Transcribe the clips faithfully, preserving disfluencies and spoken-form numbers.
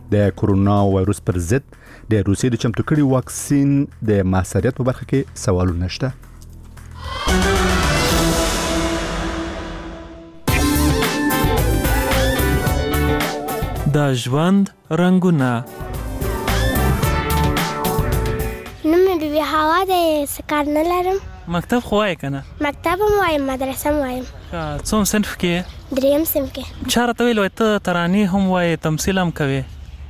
د کورونا وایروس پر ضد د روسیې د چمتو کړي واکسین د موثریت په برخه کې سوالونه شته. د ژوند رنگونه. نوم مې بیبي حوا دی، څه کار نه لرم. مکتب خو وایې که نه؟ مکتب هم وایم، مدرسه هم وایم. څوم صنف کې؟ دریم صنف کې. چا راته ویل وایي ته ترانې هم وایې، تمثیل هم کوې؟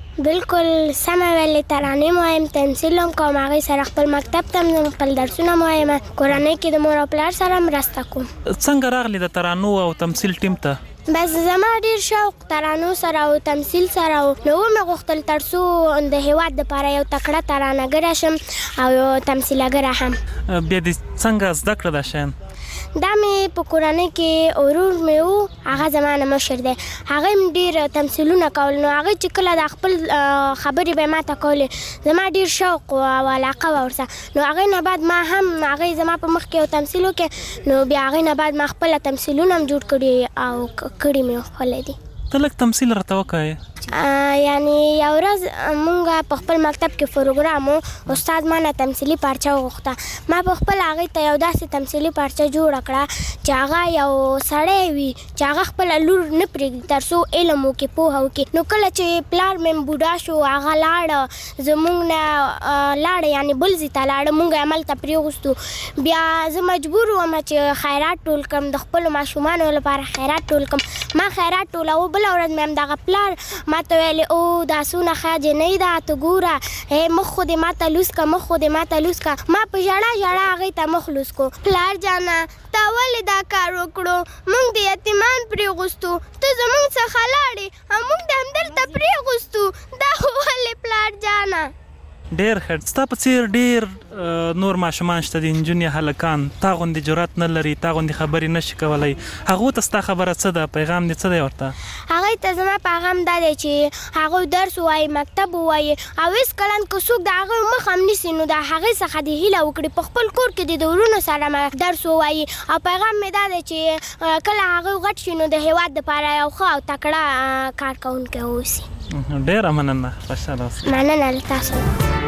بالکل سمه ویلې، ترانې هم وایم، تمثیل هم کوم، هغې سره خپل مکتب ته هم خپل درسونه هم وایم، کورنۍ کې د مور او پلار سره مرسته کوم. څنګه راغلی د ترانو او تمثیل ټیم ته؟ بس زما ډیر شوق ترانو سره او تمثیل سره و، نو ومې غوښتل تر څو د هېواد دپاره یو تکړه ترانهګره شم او یو تمثیلګره هم. بیا دې څنګه زده کړه دا شیان؟ دا مې په کورنۍ کې ورور مې و، هغه زما نه مشر دی، هغه هم ډېر تمثیلونه کول، نو هغه چې کله د خپل خبرې به یې ما ته کولې، زما ډېر شوق او علاقه وه ورسره، نو هغې نه بعد ما هم هغې زما په مخ کې یو تمثیل وکړې، نو بیا هغې نه بعد ما خپله تمثیلونه هم جوړ کړي او کړي مې خپله دي. ته لږ تمثیل راته وکړې. یعنی یو ورځ مونږ په خپل مکتب کې پروګرام و، استاد ما نه تمثیلي پارچه وغوښته، ما په خپل هغې ته یو داسې تمثیلي پارچه جوړه کړه چې هغه یو سړی وي چې هغه خپله لور نه پرېږدي تر څو علم وکړي، پوهه وکړي. نو کله چې پلار مې بوډا شو، هغه لاړه زمونږ نه لاړه، یعنی بل ځای ته لاړه، مونږ یې هملته پرېغوستو. بیا زه مجبور وم چې خیرات ټول کړم، د خپلو ماشومانو لپاره خیرات ټول کړم. ما خیرات ټولاوه، بله ورځ مې همدغه پلار ما ته ویلې او دا څونه ښه جنۍ ده، ته ګوره مخ خو دې ما ته لوس که، مخ خو دې ما ته لوس که. ما په ژړا ژړا هغې ته مخ لوس کو. پلار جانه تا ولې دا کار وکړو؟ موږ د یتیمان پرېغوستو، ته زموږ څخه لاړې او موږ د همدلته پرېغوستو، دا خو ولې پلار جانه؟ ډېر ښه. ستا په څېر ډېر نور ماشومان شته دي، نجونې هلکان، تا غوندې جرأت نه لري، تا غوندې خبرې نه شي کولی، هغو ته ستا خبره څه ده؟ پیغام دې څه دی ورته؟ هغې ته زما پیغام دا دی چې هغوی درس ووایي، مکتب ووایي، او هېڅکله که څوک د هغوی مخ هم نیسي، نو د هغې څخه دې هیله وکړي په خپل کور کې دې د ورونو سره درس ووایي. او پیغام مې دا دی چې کله هغوی غټ شي نو د هېواد دپاره یو ښه او تکړه کار کوونکی واوسي. ډېره مننه، خوشحاله اوسه. مننه له تاسو.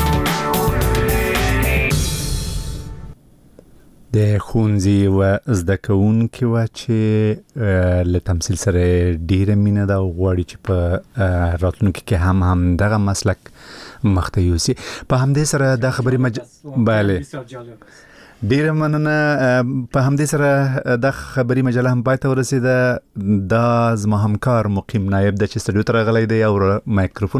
د ښوونځي و زده کوونکي وه چې له تمثیل سره ډېره مینه ده او غواړي چې په راتلونکي کې هم همدغه مسلک مخته یوسي. په همدې سره دا خبرې مج... بله ډېره مننه. په همدې سره دا خبري مجله هم پای ته ورسېده. دا زما همکار مقیم نایب ده چې سټوډیو ته راغلی دی او مایکروفون